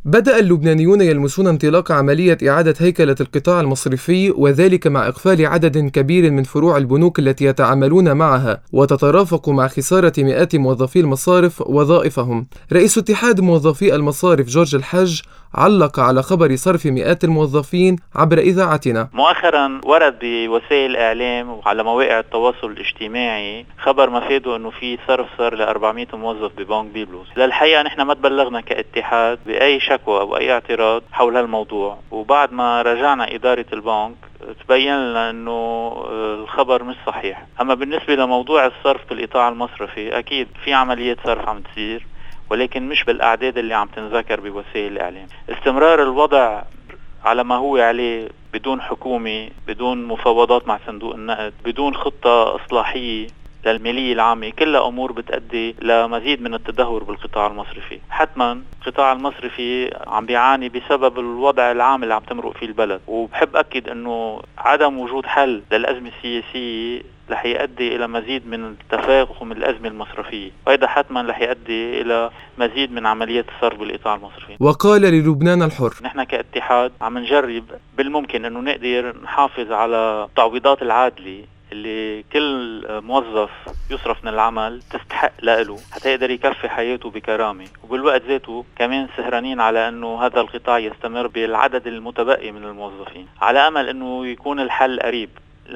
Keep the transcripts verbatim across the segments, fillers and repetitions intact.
بدأ اللبنانيون يلمسون انطلاق عملية إعادة هيكلة القطاع المصرفي، وذلك مع إقفال عدد كبير من فروع البنوك التي يتعاملون معها، وتترافق مع خسارة مئات موظفي المصارف وظائفهم. رئيس اتحاد موظفي المصارف جورج الحج علق على خبر صرف مئات الموظفين عبر إذاعتنا. مؤخرا ورد بوسائل الإعلام وعلى مواقع التواصل الاجتماعي خبر مفاده أنه في صرف صار ل أربعمئة موظف ببنك بيبلوس. للحقيقة نحن ما تبلغنا كاتحاد بأي شكوى أو أي اعتراض حول هالموضوع، وبعد ما راجعنا إدارة البنك تبين لنا أنه الخبر مش صحيح. أما بالنسبة لموضوع الصرف بالقطاع المصرفي، أكيد في عملية صرف عم تصير، ولكن مش بالأعداد اللي عم تنذكر بوسائل الإعلام. استمرار الوضع على ما هو عليه بدون حكومة، بدون مفاوضات مع صندوق النقد، بدون خطة إصلاحية للمالية العامة، كلها أمور بتؤدي لمزيد من التدهور بالقطاع المصرفي. حتما القطاع المصرفي عم بيعاني بسبب الوضع العام اللي عم تمرق فيه البلد، وبحب أكد أنه عدم وجود حل للأزمة السياسية رح يؤدي إلى مزيد من التفاقم الأزمة المصرفية، وهذا حتما رح يؤدي إلى مزيد من عمليات الصرف بالقطاع المصرفي. وقال للبنان الحر: نحن كاتحاد عم نجرب بالممكن أنه نقدر نحافظ على التعويضات العادلة اللي كل موظف يصرف من العمل تستحق له حتى يقدر يكفي حياته بكرامة، وبالوقت ذاته كمان سهرانين على أنه هذا القطاع يستمر بالعدد المتبقي من الموظفين، على أمل أنه يكون الحل قريب،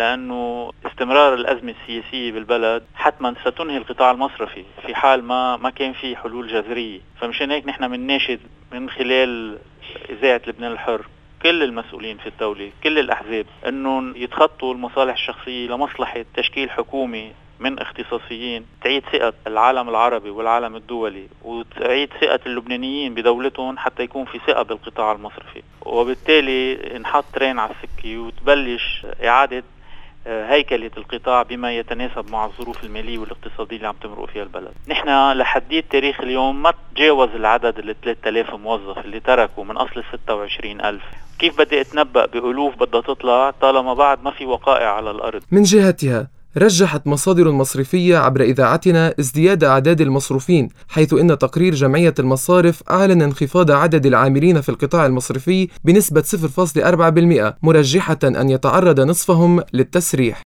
لأنه استمرار الأزمة السياسية بالبلد حتما ستنهي القطاع المصرفي في حال ما ما كان في حلول جذرية. فمشان هيك نحن بنناشد من خلال إذاعة لبنان الحر كل المسؤولين في الدولة، كل الأحزاب، أنه يتخطوا المصالح الشخصية لمصلحة تشكيل حكومة من اختصاصيين تعيد ثقة العالم العربي والعالم الدولي، وتعيد ثقة اللبنانيين بدولتهم حتى يكون في ثقة بالقطاع المصرفي، وبالتالي نحط ترين على السكة وتبلش إعادة هيكلة القطاع بما يتناسب مع الظروف المالية والاقتصادية اللي عم تمرق فيها البلد. نحن لحديت تاريخ اليوم ما تجاوز العدد ال ثلاثة آلاف موظف اللي تركوا من أصل ستة وعشرين ألف. كيف بدي أتنبأ بألوف بدها تطلع طالما بعد ما في وقائع على الأرض؟ من جهتها رجحت مصادر مصرفية عبر إذاعتنا ازدياد أعداد المصروفين، حيث إن تقرير جمعية المصارف أعلن انخفاض عدد العاملين في القطاع المصرفي بنسبة صفر فاصلة أربعة بالمئة، مرجحة أن يتعرض نصفهم للتسريح.